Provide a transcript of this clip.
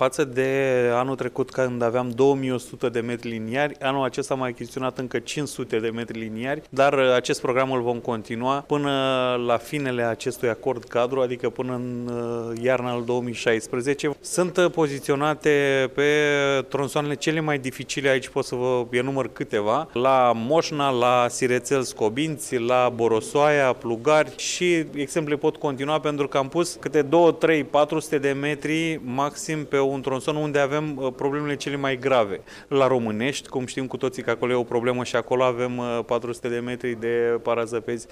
Față de anul trecut, când aveam 2100 de metri liniari, anul acesta am achiziționat încă 500 de metri liniari, dar acest program îl vom continua până la finele acestui acord cadru, adică până în iarna al 2016. Sunt poziționate pe tronsoanele cele mai dificile, aici pot să vă enumăr câteva, la Moșna, la Sirețel Scobinți, la Borosoaia, Plugari și exemple pot continua pentru că am pus câte 2, 3, 400 de metri maxim pe un tronson unde avem problemele cele mai grave. La Românești, cum știm cu toții că acolo e o problemă și acolo avem 400 de metri de parazăpezi.